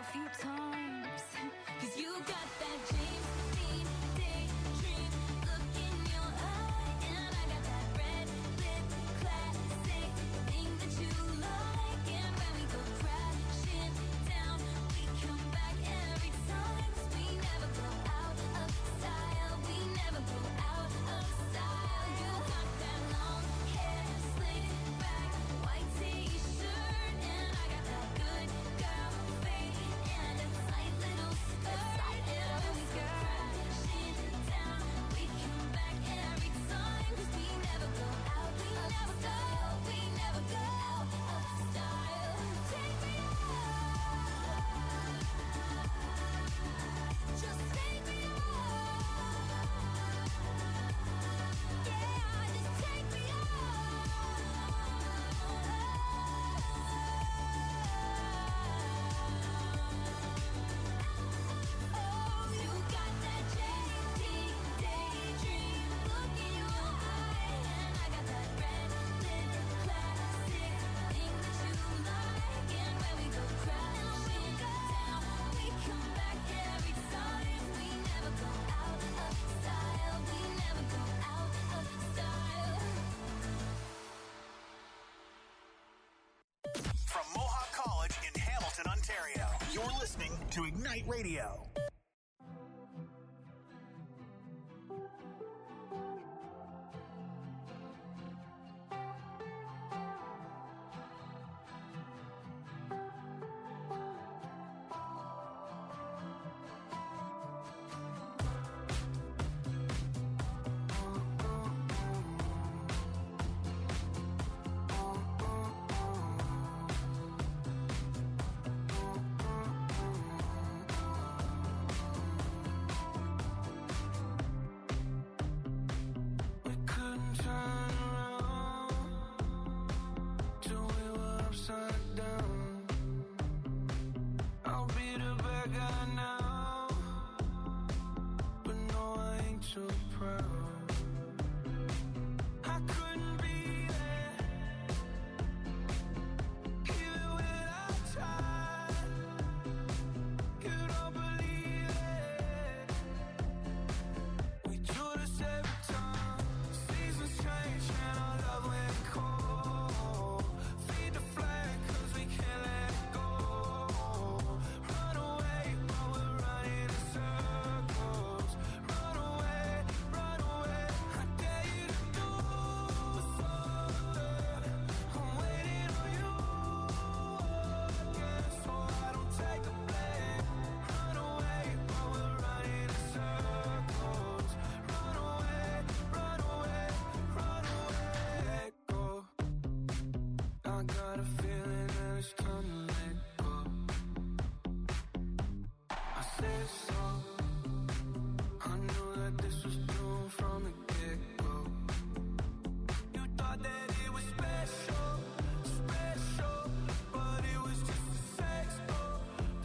few times. 'Cause you got that James Dean daydream look in your eye, and I got that red lip classic thing that you like. And when we go crashing down, we come back every time. 'Cause we never go out of style. We never go out of style. You got that long hair slicked back, white t-shirt, and I got that good girl fade and a tight little skirt. And when we go crashing down, we come back every time. 'Cause we never go out, we never go, we never go out of style. Take me out, just take me out. Yeah, just take me out. Oh, you got that JT daydream look in your eye, and I got that red lip classic thing that you like. And when we go crashing down, we come back every time. We never go out of style. We never go out of style. From Mohawk College in Hamilton, Ontario, you're listening to Ignite Radio. We couldn't turn around till we were upside down. I'll be the bad guy now, but no, I ain't too proud. I couldn't be there, even when I tried. You don't believe it. We do this every time. Seasons change and our love went cold. Feed the flag 'cause we can't let it go. Run away while we're running in circles. Run away, run away. I dare you to do something. I'm waiting on you again, so I don't take the blame. Run away while we're running in circles. Run away, run away, run away. Let go. I got a feeling that it's time to let go. I said so. I knew that this was doomed from the get-go. You thought that it was special, special, but it was just a sex door,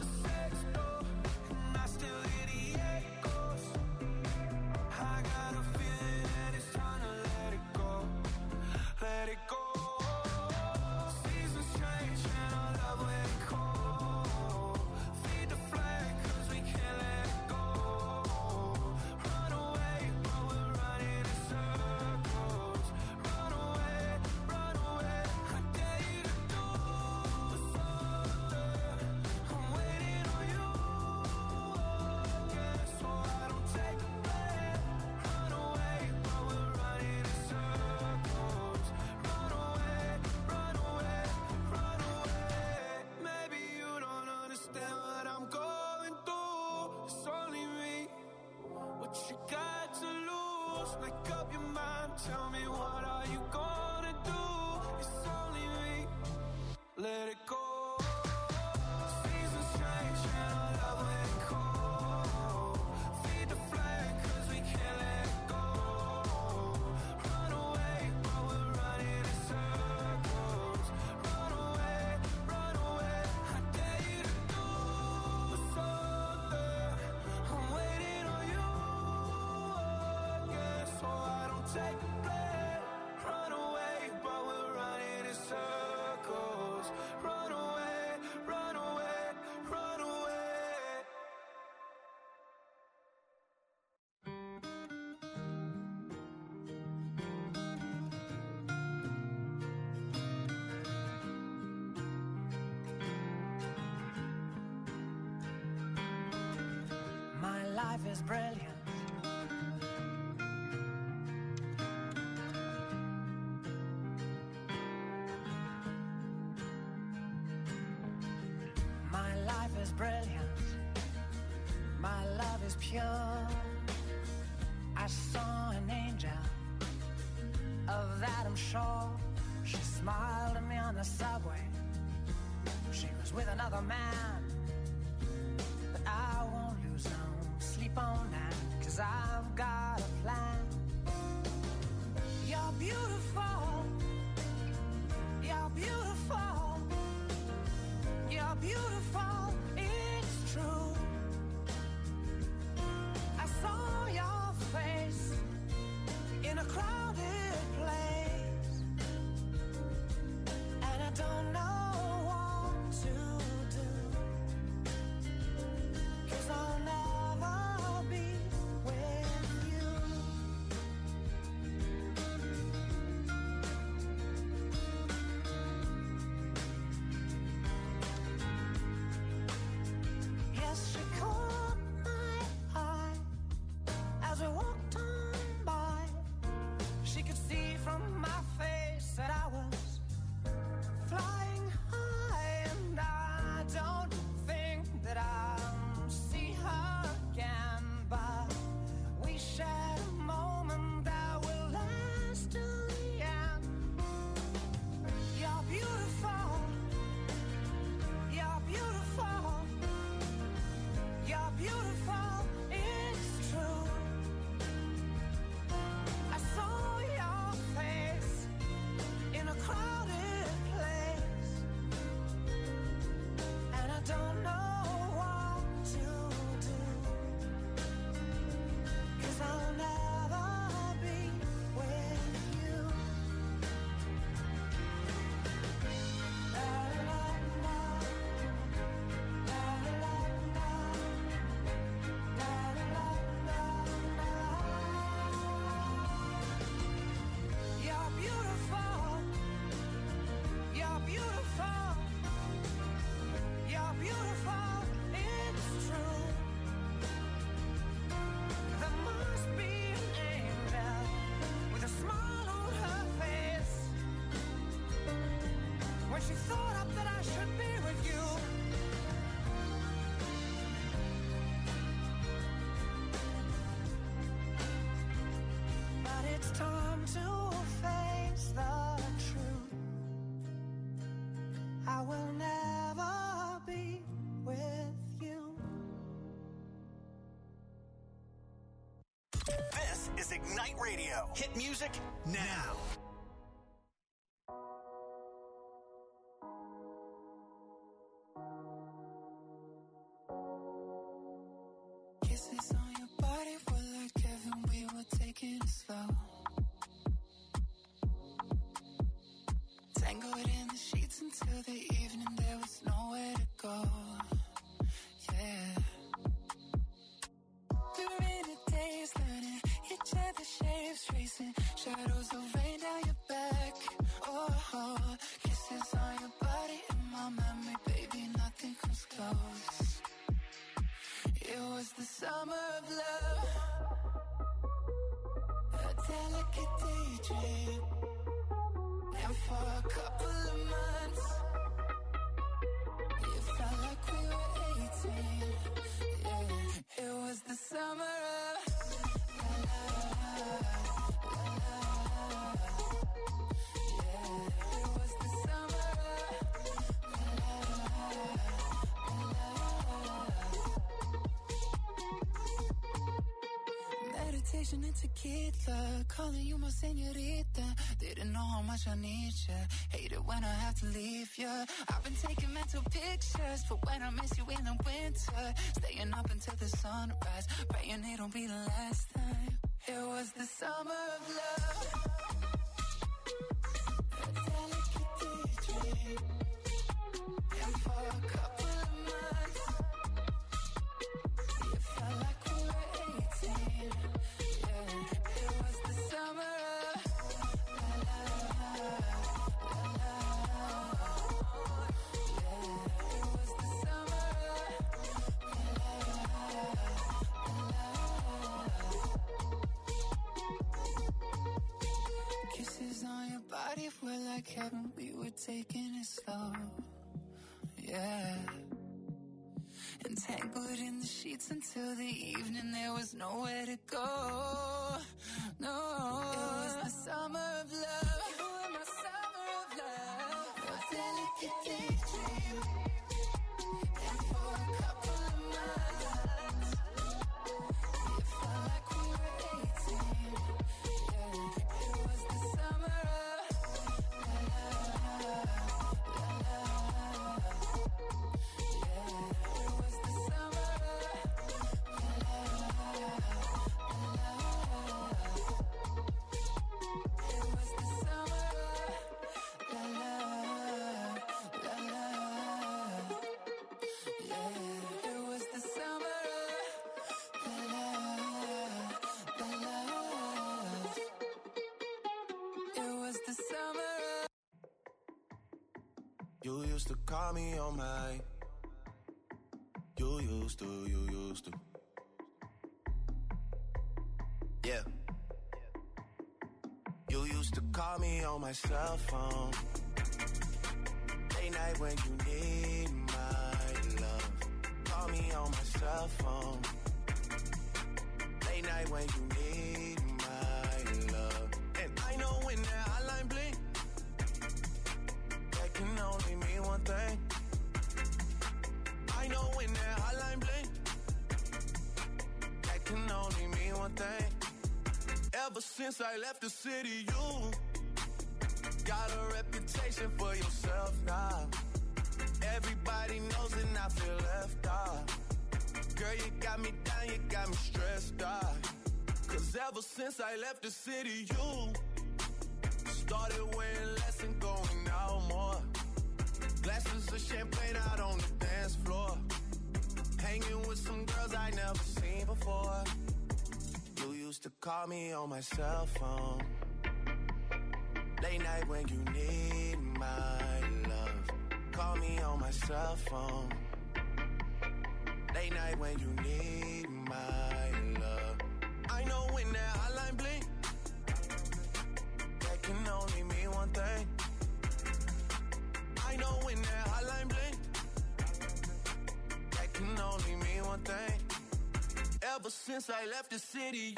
and I still hear the echoes. I got a feeling that it's time to let it go, let it go. Seasons change and our love went cold. Feed the flag 'cause we can't let it go. Run away while we're running in circles. Run away, run away. I dare you to do something. I'm waiting on you again, so I don't take the blame. Run away while we're running in circles. Run away, run away, run away. Maybe you don't understand what I'm going through. It's only me. What you got to lose? Make up your mind. Tell me, what are you gonna do? It's only me. Let it go. Seasons change and our love went cold. Feed the flag 'cause we can't let it go. Run away while we're running in circles. Run away, run away. I dare you to do something. I'm waiting on you again, so I don't take the blame. Run away while we're running in circles. Run away, run away, run away. life is brilliant. My life is brilliant. My love is pure. I saw an angel, of that I'm sure. She smiled at me on the subway. She was with another man, but I won't lose no sleep on that, 'cause I've got a plan. You're beautiful. You're beautiful. You're beautiful. It's true. I saw your face in a crowded place, and I don't know what to do, 'cause I'll never be with you. Yes, she caught my eye as we walked on by. She could see from my face that I was flying high, and I don't think that I'll see her again, but we shared a moment that will last till the end. You're beautiful. You're beautiful. You're beautiful. It's true. I saw your face in a crowded place, and I don't know what to do, 'cause I'll never be with you. La la la la. La la la la. La la la la. You're beautiful. You're beautiful. You're beautiful. It's true. There must be an angel with a smile on her face when she thought up that I should be with you. But it's time to face the truth. I will never be with you. This is Ignite Radio. Hit music now. Kisses on your body were like Kevin, we were taking it slow. Tangled in the sheets until the evening, there was nowhere to go. Yeah. We were in a daze, learning each other's shapes, tracing shadows of rain down your back. Oh, kisses on your body in my memory, baby, nothing comes close. It was the summer of love, a delicate daydream, and for a couple of months, it felt like we were 18. Yeah, it was the summer of la la la, la la. Yeah, it was the summer of la la la, meditation and tequila, calling you my señorita. Didn't know how much I need you. Hate it when I have to leave you. I've been taking mental pictures for when I miss you in the winter. Staying up until the sunrise, praying it'll be the last time. It was the summer of love, a delicate daydream, and for a couple of months, it felt like we were 18. Yeah, it was the summer of la la la, la la. Yeah, it was the summer of la la la, la la. if we're like heaven, we were taking it slow. Yeah. Entangled in the sheets until the evening, there was nowhere to go. No, it was the summer of love. You were my summer of love. A delicate daydream. And for a couple of months, it felt like we were 18. Yeah, it was the summer of love. You used to call me on my. You used to. Yeah. You used to call me on my cell phone. Late night when you need my love. Call me on my cell phone. Late night when you need my love. And I know when that hotline blink, that can only mean one thing. I know when that hotline blink, that can only mean one thing. Ever since I left the city, you got a reputation for yourself now. Everybody knows and I feel left out. Girl, you got me down, you got me stressed out. Cause ever since I left the city, you started wearing less and going out more. Glasses of champagne out on the dance floor. Hanging with some girls I never seen before. You used to call me on my cell phone. Late night when you need my love. Call me on my cell phone. Late night when you need my love. I know when that hotline blink, that can only mean one thing. I know when that hotline blink, that can only mean one thing. Ever since I left the city,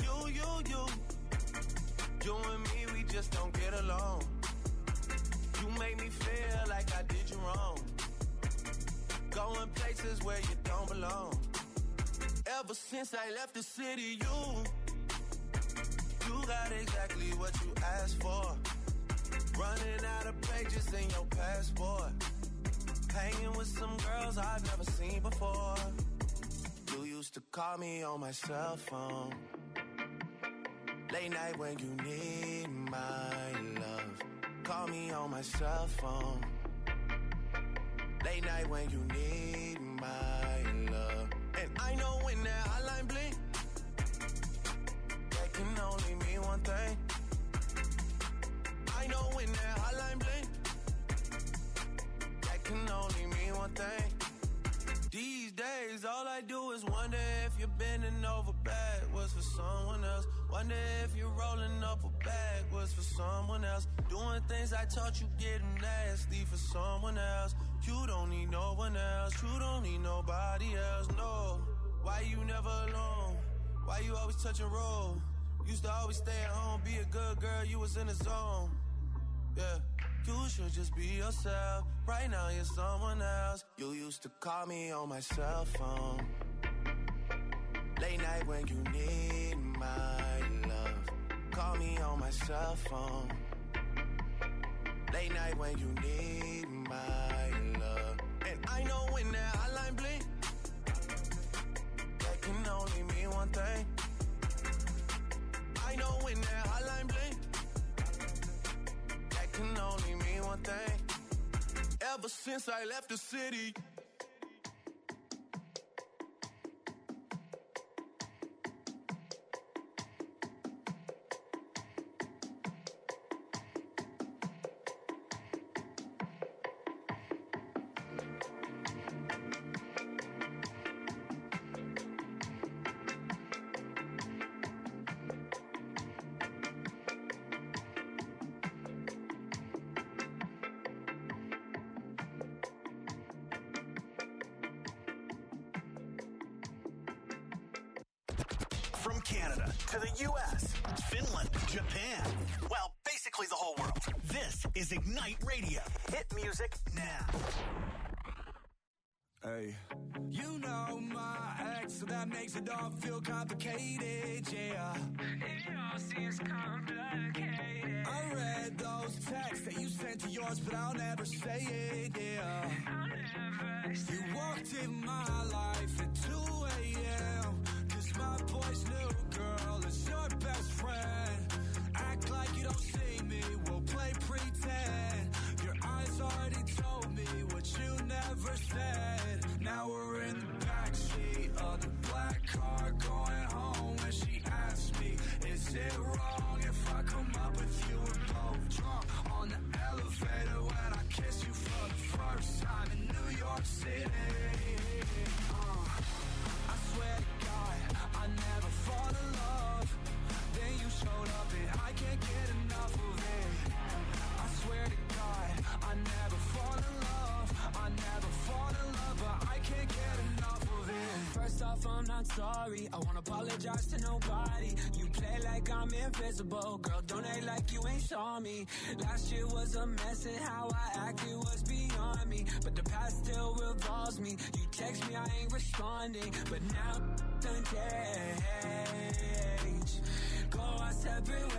you and me, we just don't get along. You make me feel like I did you wrong. Going places where you don't belong. Ever since I left the city, you got exactly what you asked for. Running out of pages in your passport. Hanging with some girls I've never seen before. You used to call me on my cell phone. Late night when you need my love. Call me on my cell phone. Late night when you need my love. And I know when that hotline blink, that can only mean one thing. I know when that hotline blink, that can only mean one thing. These days, all I do is wonder if you're bending over backwards for someone else. Wonder if you're rolling up a backwards for someone else. Doing things I taught you, getting nasty for someone else. You don't need no one else. You don't need nobody else, no. Why you never alone? Why you always touch and roll? Used to always stay at home, be a good girl, you was in the zone. Yeah, you should just be yourself. Right now you're someone else. You used to call me on my cell phone. Late night when you need my love. Call me on my cell phone. Late night when you need my love. And I know when that hotline blink, that can only mean one thing. I know when that hotline blink, that can only mean one thing. Ever since I left the city. Canada to the U.S., Finland, Japan. Well, basically the whole world. This is Ignite Radio. Hit music now. Hey, you know my ex, so that makes it all feel complicated, yeah. It all seems complicated. I read those texts that you sent to yours, but I'll never say it, yeah. I'll never say it. You walked in my life at 2 a.m. Cause my boy's new girl is your best friend. Act like you don't see me, we'll play pretend. Your eyes already told me what you never said. Now we're in the backseat of the black car going home. When she asked me, is it wrong if I come up with you? We're both drunk on the elevator when I kiss you for the first time in New York City. I swear to God, I never fall in love. Then you showed up and I can't get enough of it. I swear to God, I never fall in love. I never fall in love, but I can't get enough of it. First off, I'm not sorry. I won't apologize to nobody. You play like I'm invisible. Girl, don't act like you ain't saw me. Last year was a mess and how I acted was beyond me. But the past still revolves me. You text me, I ain't responding. But now done change. Go our separate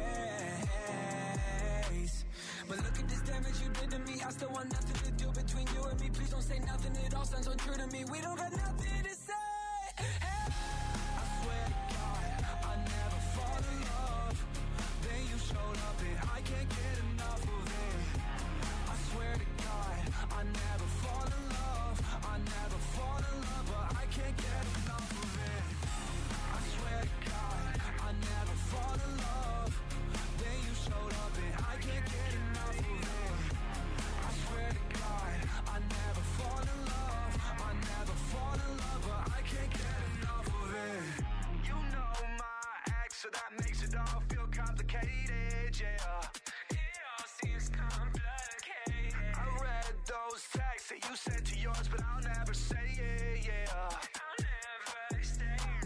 ways. But look at this damage you did to me. I still want nothing to do between you and me. Please don't say nothing, it all sounds untrue to me. We don't got nothing to say. Hey. I swear to God, I never fall in love. Then you showed up and I can't get enough of it. I swear to God, I never fall in love. I never fall in love, but I can't get enough of it. I swear to God, I never fall in love. Then you showed up and I can't get enough of it. I swear to God, I never fall in love. I never fall in love, but I can't get enough of it. You know my ex, so that makes it all feel complicated, yeah. It all seems complicated. I read those texts that you sent to yours, but I'll never say it, yeah. I'll never say it.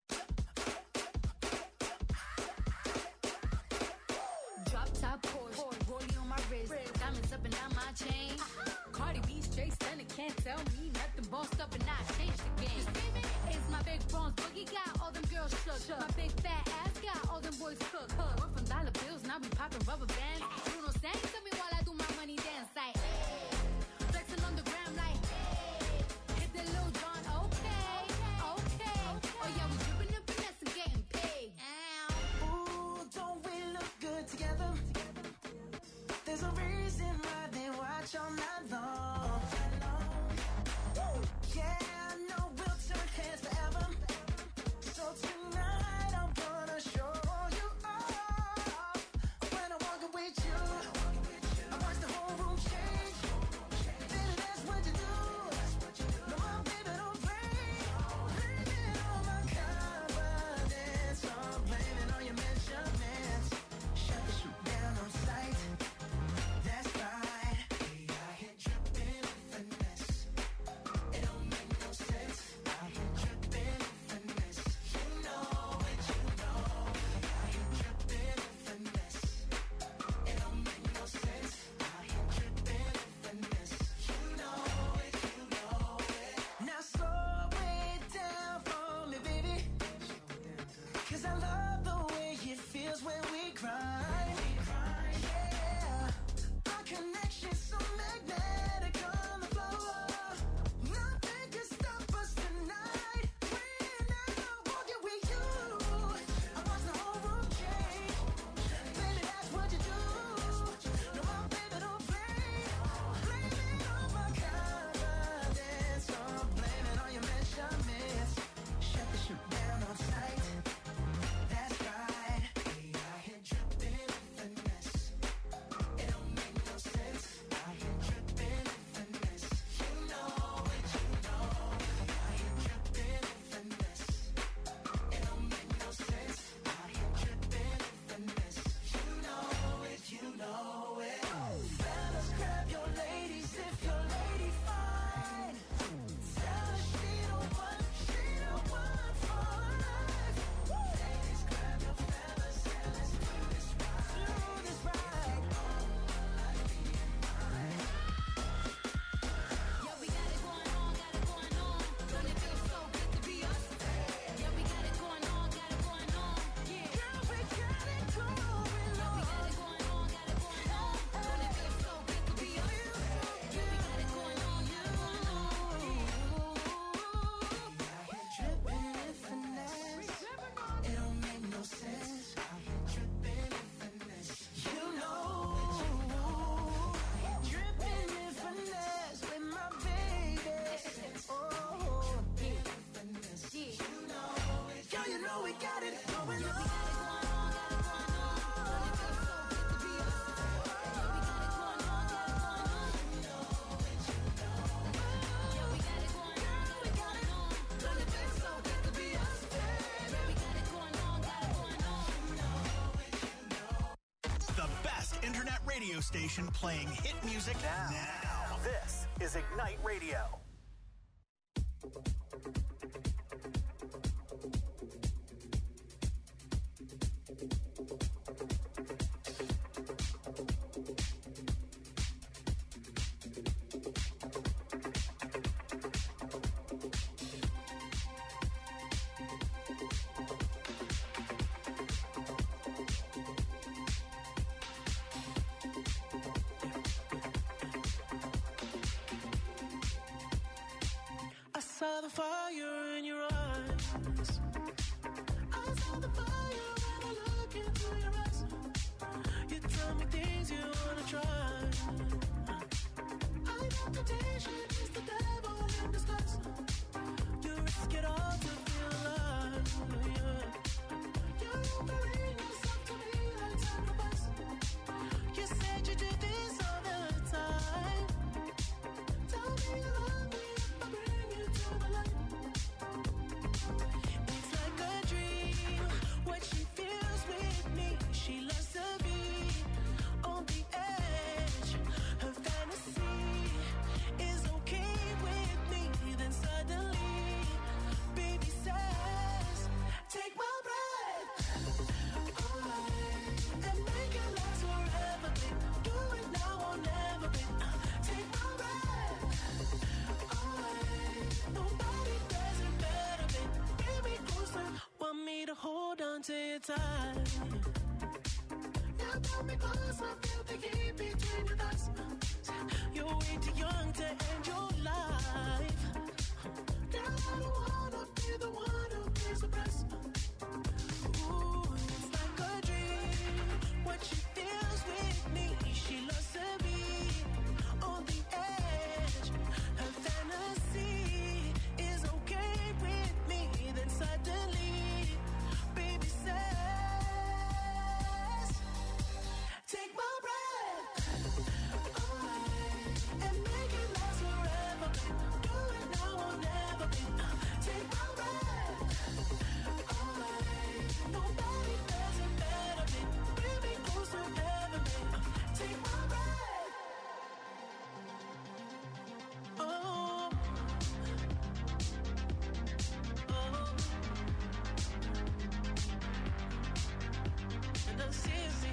Drop top Porsche, rollie on my wrist, diamonds up and down my chain. Cardi B straight stunning, can't tell me nothing. Bossed up and I changed the game. It's my big bronze boogie, got all them girls shook. My big fat ass got all them boys cooked. We're from dollar bills, now we popping rubber bands. Bruno sang to me while I do my money dance like, hey. Flexing on the gram like, hey. Hit the Lil Jon, okay. Oh yeah, we dripping and finesse and getting paid. Ooh, don't we look good together? There's a reason why they watch all night long. Woo. Yeah, I know we'll turn heads forever. So tonight I'm gonna show you all. station playing hit music now. This is Ignite Radio. I saw the fire in your eyes. I saw the fire when I look into your eyes. You tell me things you wanna try. I know temptation is the devil in disguise. You risk it all to feel alive. Yeah. You're offering yourself to me like sacrifice. You said you do this all the time. Tell me you love me if I bring you to the light. It's like a dream, what she feels with me. She loves to be on the edge. Her fantasy is okay with me. Then suddenly, baby says, take my breath away and make it last forever, babe. Do it now or never, babe. Take my breath away. Nobody does it better, babe. Bring me closer. Want me to hold on to your tight. Now pull me closer. Feel the heat between your thighs. You're way too young to end your life. Girl, I don't wanna be the one who pays the price. Ooh, it's like a dream. What she feels with me. She loves to be on the edge. Her fantasy is okay with me. Then suddenly, baby says, take my breath away and make it last forever, babe. Do it now or never, babe. Take my breath away. Nobody does it better, babe. Bring me closer, never, babe. Take my breath. Oh, and I'm serious.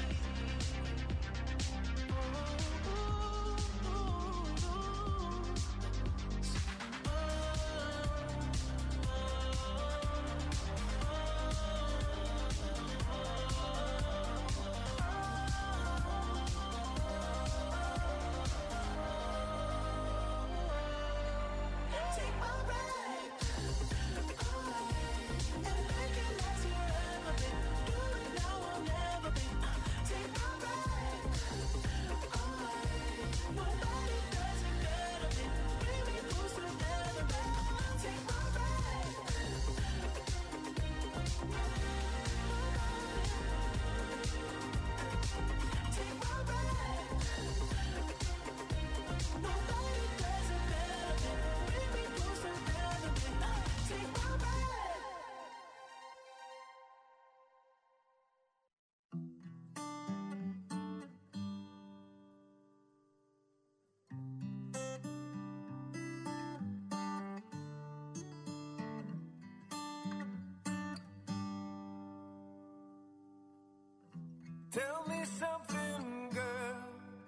Take my breath away and make it last forever, babe. Do it now or never, babe. Take my breath away. Nobody does it better, babe. Bring me closer, never, babe. Take my breath. Take my breath. Nobody does it better, babe. Bring me closer, never, babe. Take my breath. Tell me something, girl.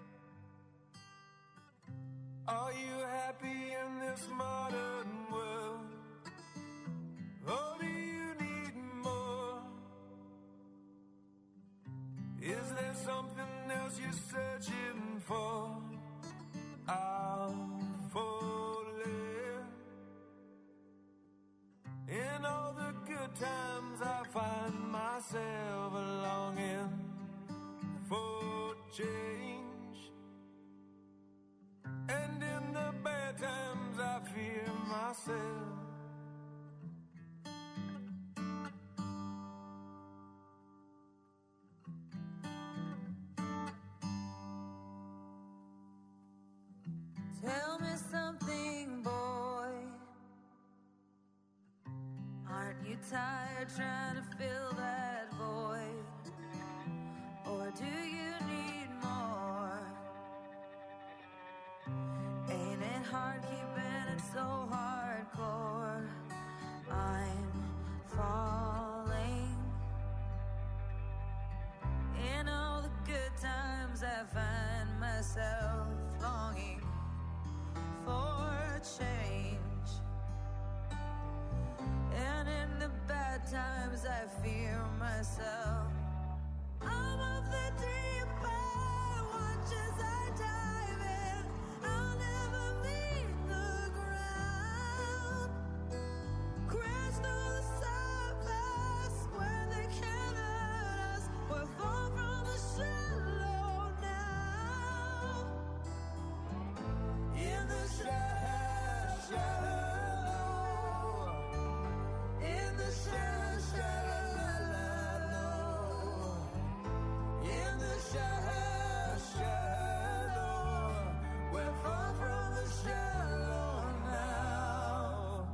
Are you happy in this modern world? Or do you need more? Is there something else you're searching for? I'm falling. In all the good times I find myself longing for change. And in the bad times I fear myself. Tell me something, boy. Aren't you tired trying to fill that void? Or do you need more? myself. I'm of the deep end, watch as I dive in. I'll never meet the ground. Crash through the surface where they can't hurt us. We're far from the shallow now. In the shallow. In the shallow. In the shallow. We're far from the shallow now.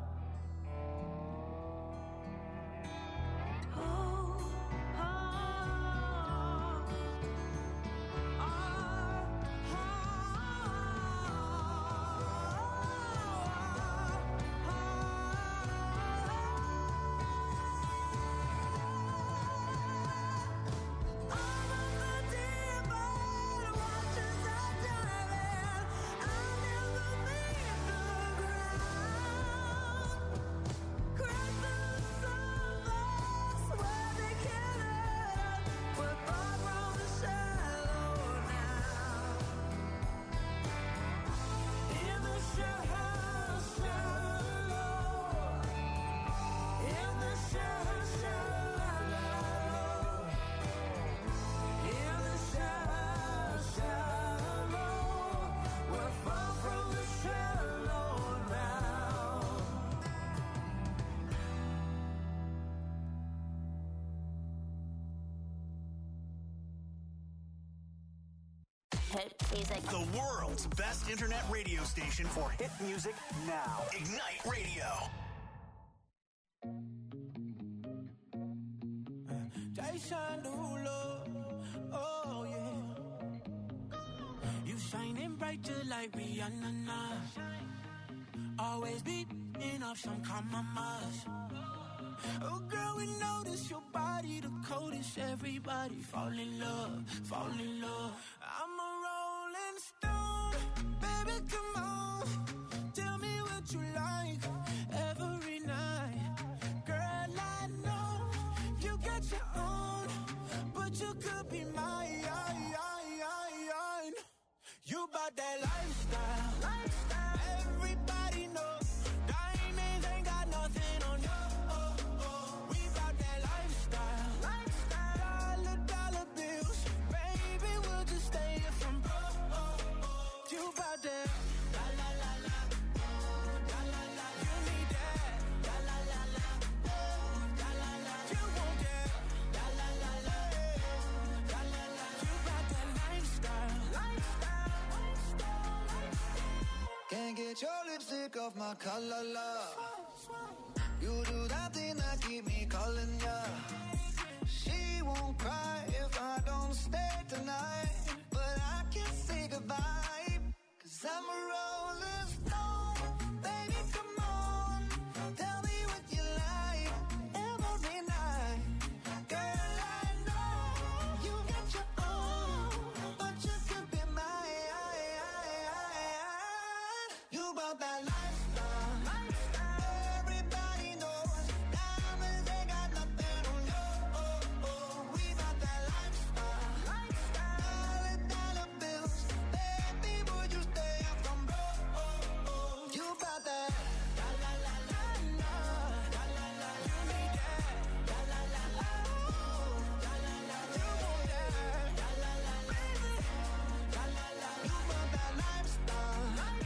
The world's best internet radio station for hit music now. Ignite Radio. Jason Derulo, oh yeah. You shining bright just like Rihanna. Always beating off some compromise. Oh girl, we notice your body the coldest. Everybody fall in love, fall in love. I'm a rolling stone, baby, come on. Tell me what you like every night. Girl, I know you got your own, but you could be mine. You bought that lifestyle. Everybody knows diamonds ain't got nothing on you. We bought that lifestyle. Dollar bills, baby, we'll just stay here from broke. You bought that. La la la la. La la la. You need that. La la la la. La la la. You want that. La la la la. La la la. You bought that lifestyle. Can't get your lipstick off my collar, love. You do that thing that keep me calling ya. She won't cry if I don't stay tonight, but I can't say goodbye, 'cause I'm a rolling stone. Baby, come on, tell me what you like every night. Girl, I know you got your own, but you could be mine. You bought that lifestyle. Everybody knows diamonds ain't got nothing on you. We bought that lifestyle. Dollar bills, baby, would you stay up from broke? You bought that. La la la la la. La la la. You need that. La la la la. La la la. You want that. La la la. Baby. La la la. You bought that lifestyle.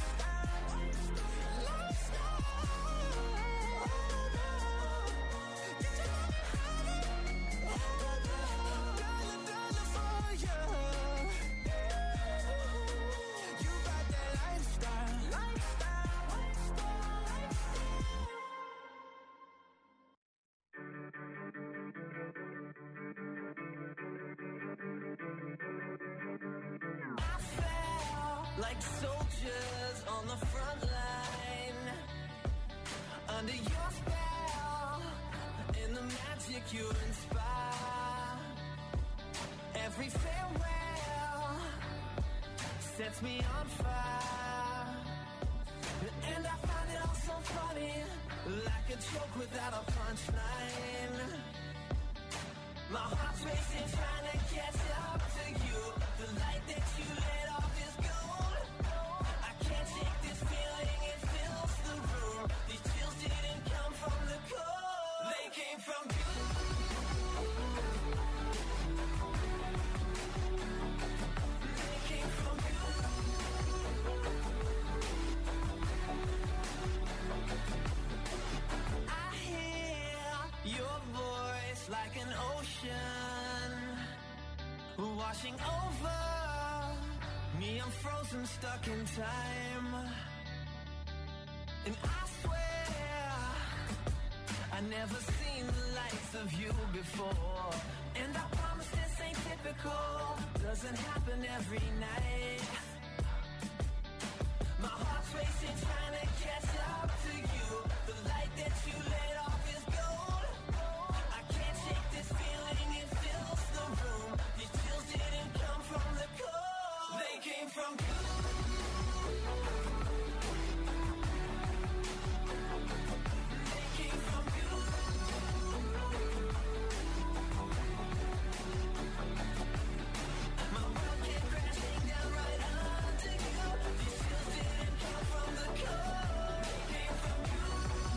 Like soldiers on the front line, under your spell, in the magic you inspire. Every farewell sets me on fire, and I find it all so funny, like a joke without a punchline. My heart's racing, trying to catch up to you. The light that you let off is gold. I can't shake this feeling, it fills the room. These chills didn't come from the cold, they came from you. They came from you. I hear your voice like an ocean washing over me. I'm frozen, stuck in time, and I swear I never seen the likes of you before. And I promise this ain't typical, doesn't happen every night. My heart's racing, trying to catch up to you. The light that you let off is gold. I can't shake this feeling, it fills the room. These chills didn't come from the cold, they came from you. They came from you. My world came crashing down right under you. These chills didn't come from the cold, they came from you.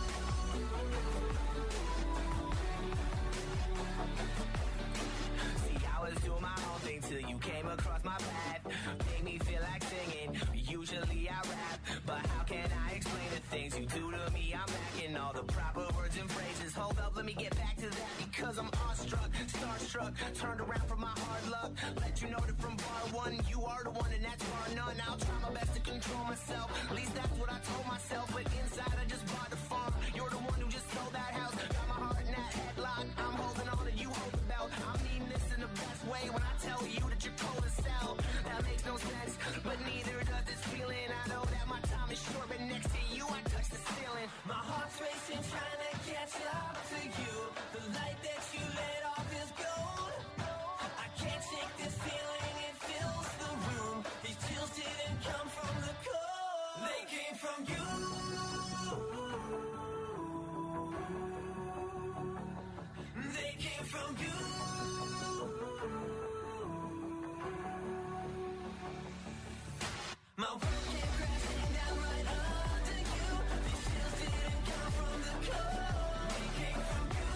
See, I was doing my own thing till you came across my path. Made me feel like singing. Usually I rap, but how can I explain the things you do to me? I'm lacking all the proper words and phrases. Hold up, let me get back to that because I'm awestruck, starstruck, turned around from my hard luck. Let you know that from bar one, you are the one and that's bar none. I'll try my best to control myself. At least that's what I told myself. But inside I just bought the farm. You're the one who just sold that house. Got my heart in that headlock. I'm holding on and you hold the belt. I'm needing this in the best way when I tell you that you're cold as hell. That makes no sense, but neither does this feeling. I know that my time is short, but next to you I touch the ceiling. My heart's racing, trying to catch up to you. The light that you let off is gold. I can't shake this feeling, it fills the room. These chills didn't come from the cold, they came from you. They came from you. My world came crashing down right under you. These chills didn't come from the cold, they came from you.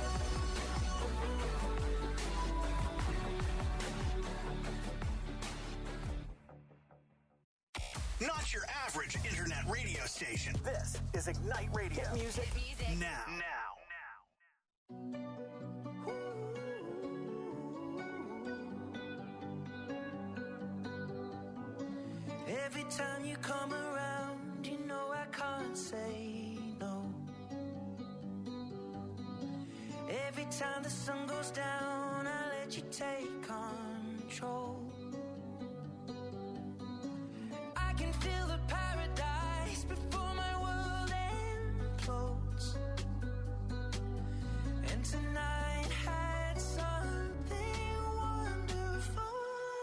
Not your average internet radio station. This is Ignite Radio. Hit music now. Every time you come around, you know I can't say no. Every time the sun goes down, I let you take control. I can feel the paradise before my world implodes. And tonight had something wonderful.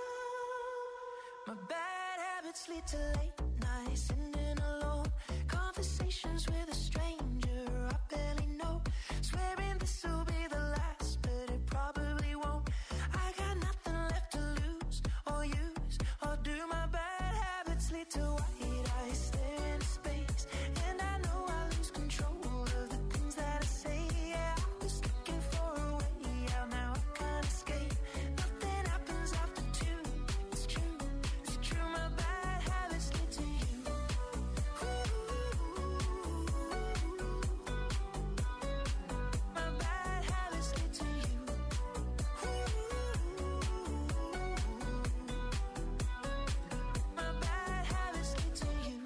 My bad habits lead to late nights, sitting alone. Conversations with a stranger I barely know. Swearing this will be the last, but it probably won't. I got nothing left to lose or use or do. My bad habits lead to white eyes staring into space, and I know I lose control of the things that I say. Yeah, I was looking for a way out, now I can't escape. Nothing happens after two. It's true, it's true. My bad habits lead to you. My bad habits lead to you. My bad habits lead to you.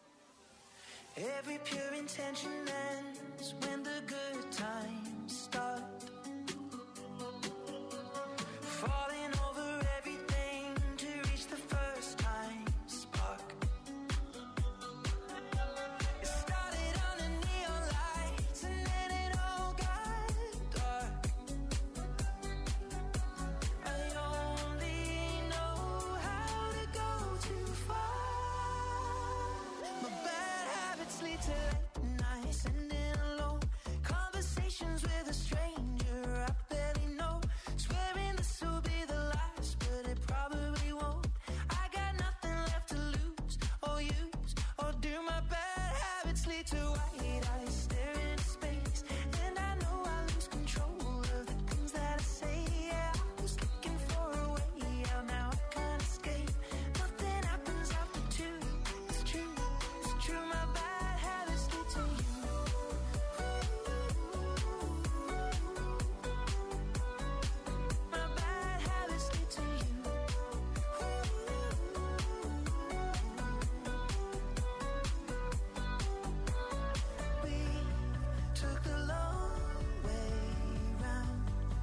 Every pure intention ends when the good times start. Falling over everything to reach the first time spark. It started under neon lights and then it all got dark. I only know how to go too far. My bad habits lead to late nights, sitting alone. habits lead to white eyes staring into space. And I know I lose control of the things that I say. Yeah, I was looking for a way out, now I can't escape. Nothing happens after two. It's true, my bad habits lead to you. My bad habits lead to you. We took the long way round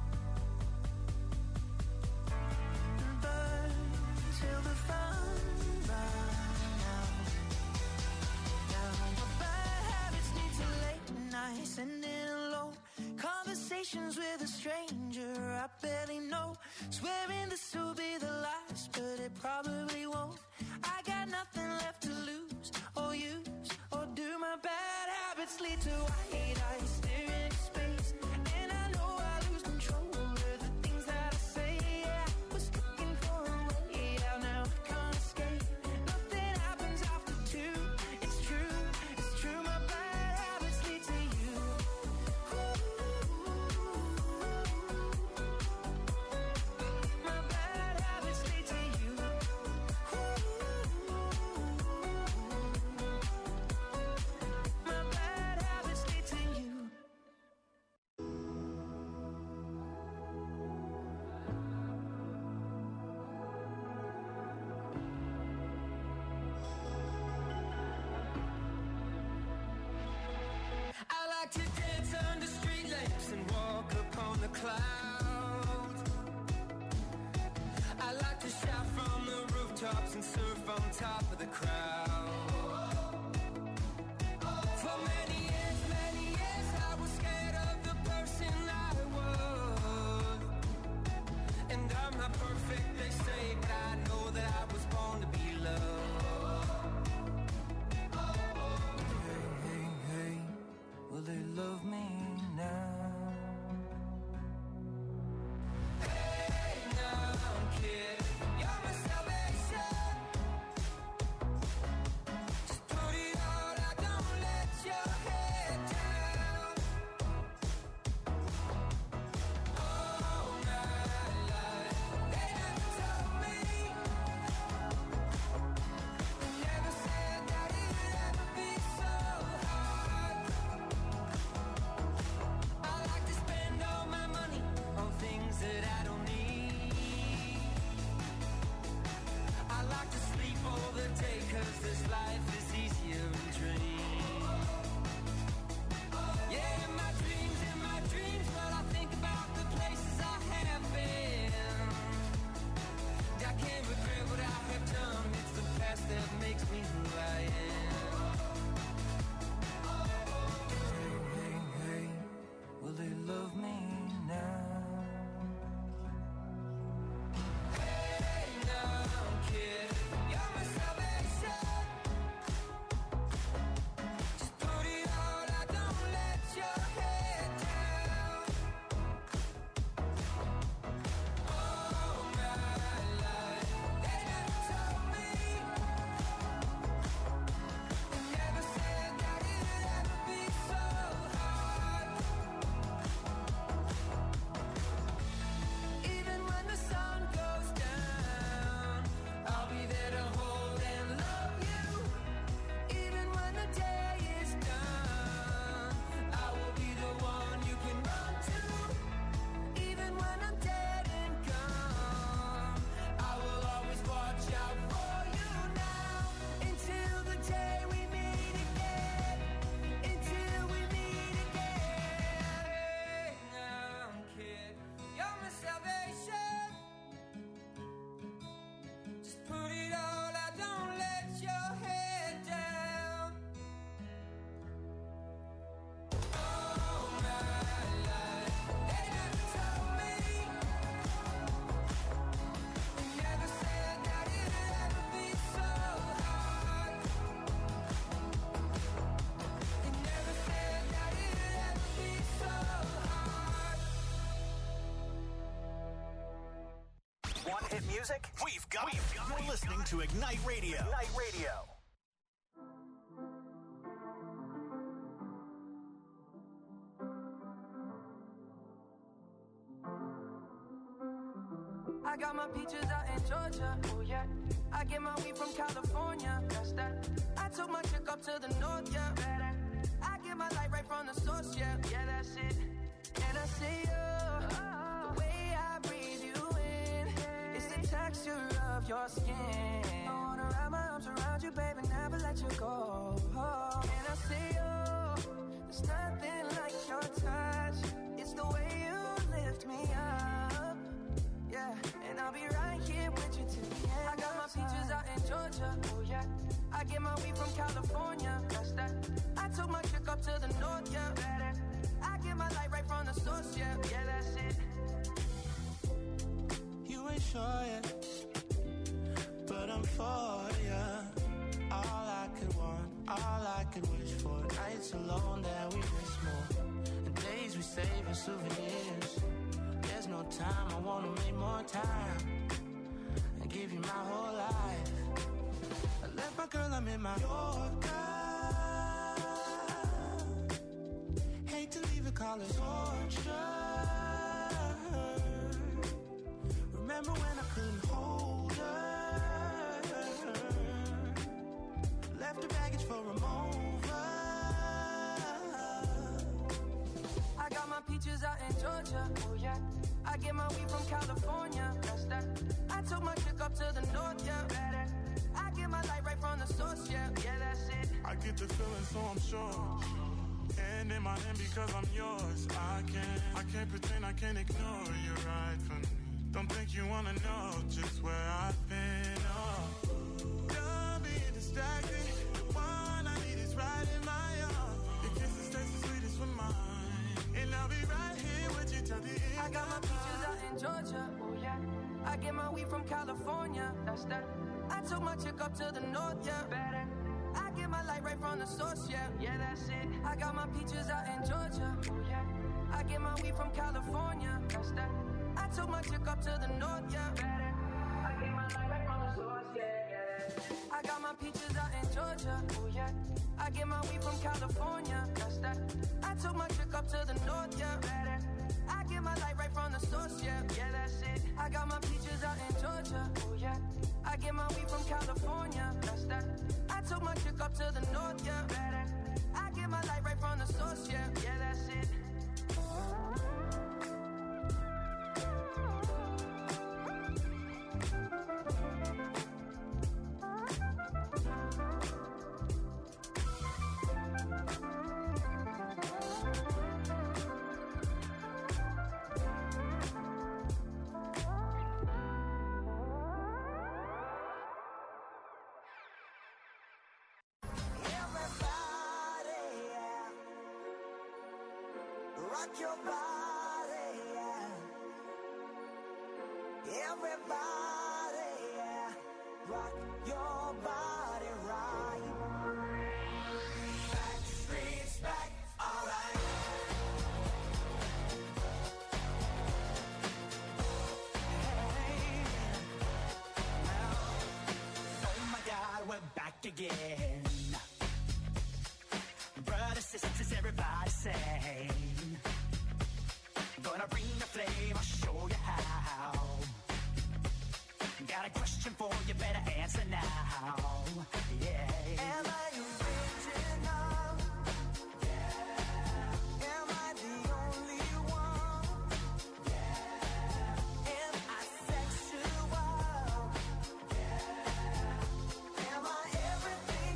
and burned till the fun ran out. Now my bad habits lead to late nights, sending alone conversations with a stranger I barely know, swearing this will be the last, but it probably won't. I got nothing left to lose or use or do. My bad habits lead to white eyes staring into space. And I know I lose control of the things that I say. Yeah, I was looking for a way out, now I can't escape. Nothing happens after two. It's true, my bad habits lead to you. My bad habits lead to you. My bad habits lead to you. I like to dance under street lamps and walk upon the clouds. I like to shout from the rooftops and surf on top of the crowd. For many years I was scared of the person I was. And I'm not perfect, they say, but I know that I was born to be loved. Hey, will they love me now? Hey, now, kid, you're my salvation. Just put it all out, don't let your head down. All my life, they never told me, they never said that it'd ever be so hard. I like to spend all my money on things that I don't need. I like to sleep all the day, 'cause this life is easier in dreams. Yeah, in my dreams, but I think about the places I have been. I can't regret what I have done, it's the past that makes me who I am. Hey, will they love me now? Hey, now, kid, you're my salvation. Just put it all out, don't let your head down. All my life, they never told me, they never said that it'd ever be so hard. Even when the sun goes down, I'll be there to hold and love you. Even when the day is done, I will be the one you can run to. Even when I'm dead and gone, I will always watch out for you now. Until the day we meet again. Until we meet again. Hey, now, kid, you're my salvation. Just put it all out, don't let your head down. All my life, they never told me, they never said that it'd ever be so hard. They never said that it'd ever be so hard. Want hit music? We've got it. You're listening to Ignite Radio. Ignite Radio. I got my peaches out in Georgia. Oh yeah. I get my weed from California. That's that. I took my chick up to the north, yeah. I get my light right from the source, yeah. Yeah, that's it. And I see you, the way I breathe you in, it's the texture of your skin. I wanna wrap my arms around you, baby, never let you go. And I see you, there's nothing like your touch. It's the way you lift me up, yeah. And I'll be right here with you till the end. I got my peaches out in Georgia, oh yeah. I get my weed from California, that's that. I took my chick up to the north, yeah. I get my light right from the source, yeah. Yeah, that's it. You ain't sure yet, but I'm for ya. All I could want, all I could wish for. Nights alone that we miss more, and days we save as souvenirs. There's no time, I wanna make more time and give you my whole life. I left my girl, I'm in my Yorker. Hate to leave it, call it torture. Remember when I couldn't hold her? Left her baggage for a mover. I got my peaches out in Georgia, oh yeah. I get my weed from California, that's that. I took my chick up to the north, yeah. I get my light right from the source, yeah. Yeah, that's it. I get the feeling, so I'm sure. Hand in my hand because I'm yours. I can't pretend, I can't ignore you right from me. Don't think you wanna know just where I've been. Oh, don't be distracted. The one I need is right in my arms. Your kisses taste the sweetest with mine, and I'll be right here with you till the end. I got my peaches out in Georgia, oh yeah. I get my weed from California, that's that. I took my chick up to the north, yeah. I get my light right from the source, yeah. Yeah, that's it. I got my peaches out in Georgia, oh yeah. I get my weed from California, that's that. I took my chick up to the north, yeah. I get my light right from the source, yeah. I got my peaches out in Georgia, oh yeah. I get my weed from California, that's that. I took my chick up to the north, yeah. I get my light right from the source, yeah. Yeah, that's it. I got my peaches out in Georgia, oh yeah. I get my weed from California, that's that. I took my chick up to the north, yeah. I get my light right from the source, yeah. Yeah, that's it. Rock your body, yeah. Everybody, yeah. Rock your body right. Back streets back, alright. Hey, now, oh my God, we're back again. Brothers, sisters, everybody say, gonna bring the flame, I'll show you how. Got a question for you, better answer now. Yeah. Am I original? Yeah. Am I the only one? Yeah. Am I sexual? Yeah. Am I everything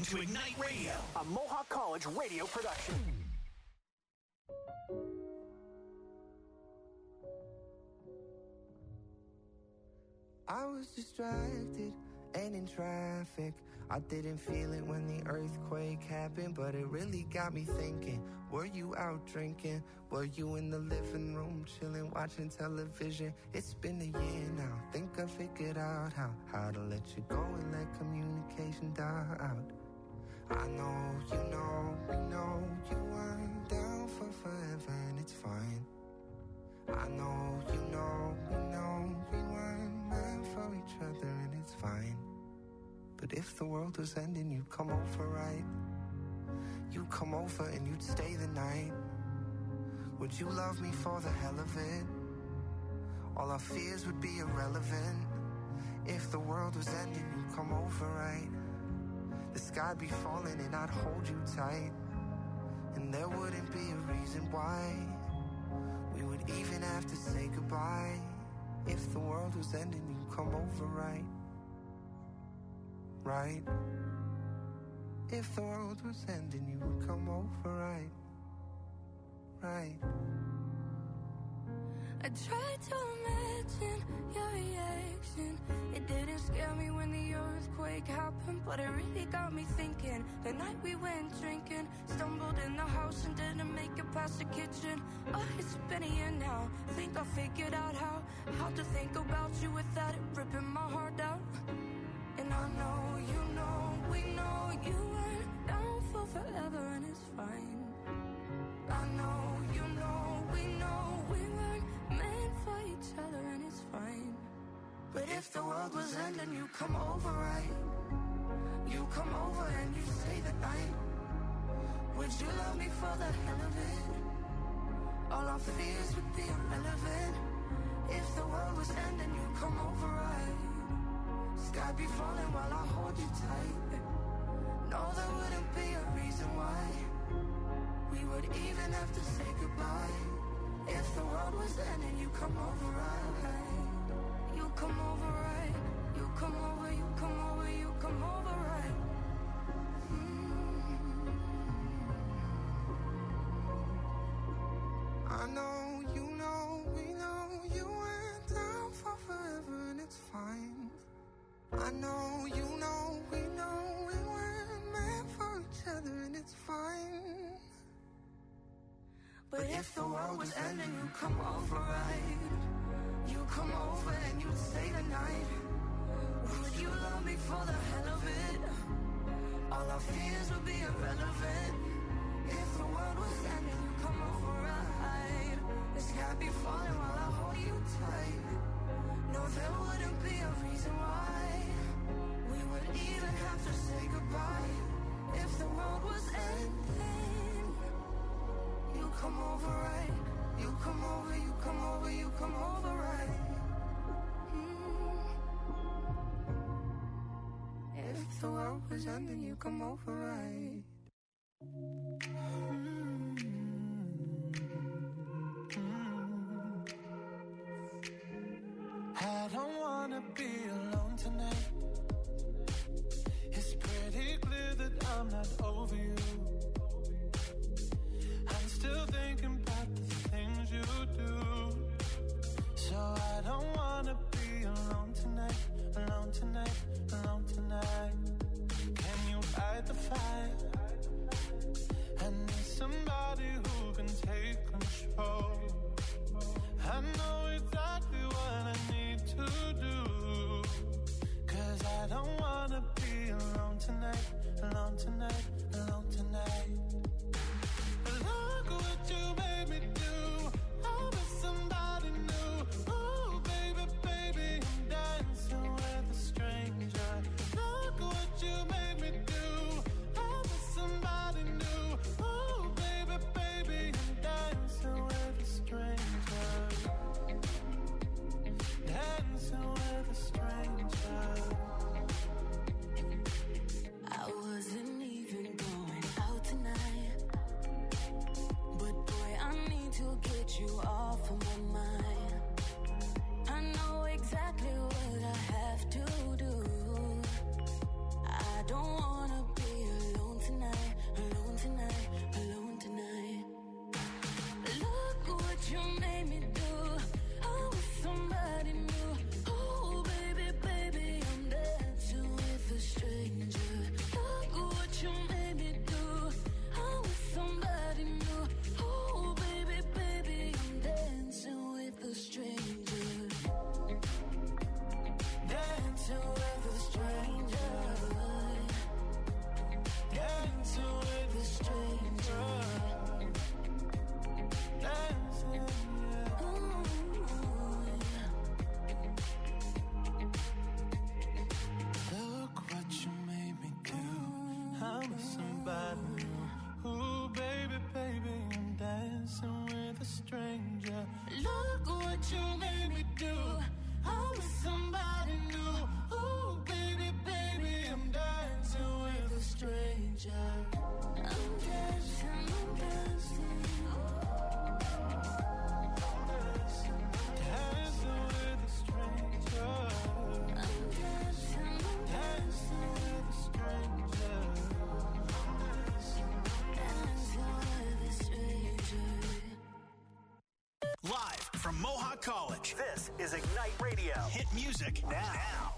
to Ignite Radio, a Mohawk College radio production. I was distracted and in traffic. I didn't feel it when the earthquake happened, but it really got me thinking. Were you out drinking? Were you in the living room chilling, watching television? It's been a year now. Think I figured out how to let you go and let communication die out. I know, you know, we know you weren't down for forever, and it's fine. I know, you know, we know we weren't meant for each other, and it's fine. But if the world was ending, you'd come over, right? You'd come over and you'd stay the night. Would you love me for the hell of it? All our fears would be irrelevant. If the world was ending, you'd come over, right? The sky'd be falling and I'd hold you tight. And there wouldn't be a reason why we would even have to say goodbye. If the world was ending, you'd come over, right? Right? If the world was ending, you would come over, right? Right? I tried to imagine your reaction. It didn't scare me when the earthquake happened, but it really got me thinking. The night we went drinking, stumbled in the house and didn't make it past the kitchen. Oh, it's been a year now. Think I figured out how to think about you without it ripping my heart out. And I know, you know, we know you weren't down for forever, and it's fine. I know, you know, we know we weren't meant for each other, and it's fine. But if the world was ending, you come over, right? You come over and you stay the night. Would you love me for the hell of it? All our fears would be irrelevant. If the world was ending, you come over, right? Sky be falling while I hold you tight. No, there wouldn't be a reason why we would even have to say goodbye. If the world was ending, you come over, right? You come over, right? You come over, you come over, you come over, right? I know, you know, we know you went down for forever, and it's fine. I know, you know, we know we weren't meant for each other, and it's fine. But if the world was ending, you come over, right? You come over and you'd stay the night. Would you love me for the hell of it? All our fears would be irrelevant. If the world was ending, you come over, right? The sky be falling while I hold you tight. No, there wouldn't be a reason why we would even have to say goodbye. If the world was ending, you come over, right? You come over, you come over, you come over, right? If the world was ending, you come over, right? I don't wanna be alone tonight. It's pretty clear that I'm not over you. I'm still thinking about the things you do. So I don't wanna be alone tonight, alone tonight, alone tonight. Can you fight the fire? I need somebody who can take control. I know exactly what I need to do. 'Cause I don't wanna be alone tonight, alone tonight, alone tonight. is Ignite Radio. Hit music now.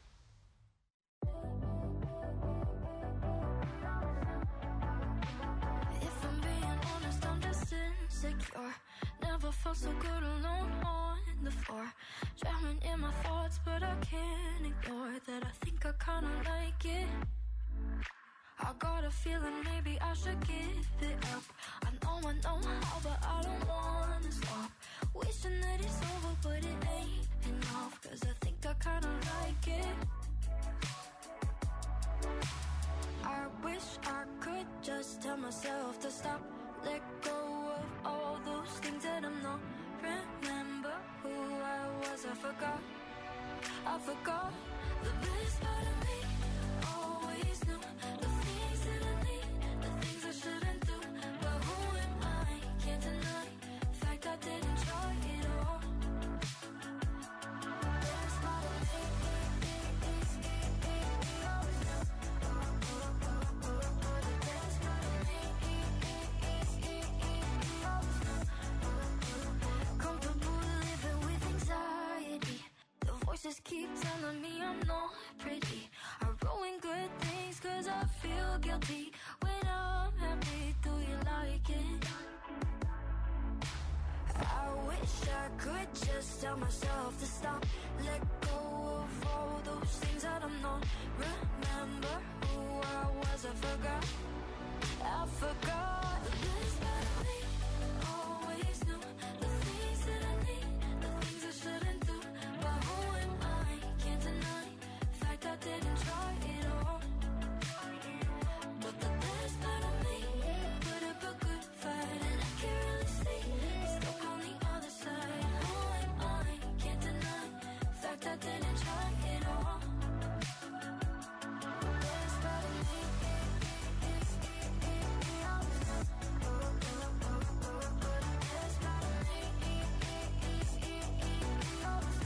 If I'm being honest, I'm just insecure. Never felt so good alone on the floor. Drowning in my thoughts, but I can't ignore that. I think I kinda like it. I got a feeling maybe I should give it up. I know how, but I don't wanna stop. Wishing that it's over, but it ain't enough. Cause I think I kinda like it. I wish I could just tell myself to stop. Let go of all those things that I'm not. Remember who I was, I forgot the best part of me. Always knew the things that I need, the things I shouldn't do. But who am I? Can't deny the fact I didn't try it all. The best part of me is always knew. The best part of me always knew. Comfortable living with anxiety. The voices keep telling me I'm not pretty. I ruin good things cause I feel guilty. When I'm happy, do you like it? I wish I could just tell myself to stop. Let go of all those things that I'm not. Remember who I was, I forgot the best part of me. Always knew the things that I need, the things I shouldn't do. But who am I? Can't deny the fact I didn't try it all. But the best part of me put up a good fight, and I can't really see it's stuck on the other side. Who am I? Can't deny the fact I didn't try it all. The best part of me is always knew. The best part of me always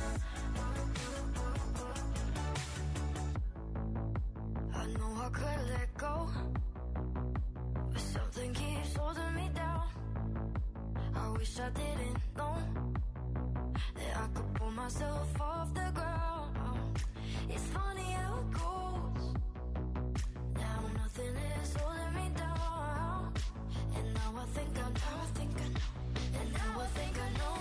knew. I know I could let go, but something keeps holding me down. I wish I didn't know that I could pull myself off the ground. It's funny how it goes. Now nothing is holding me down. And now I think I know. And now I think I know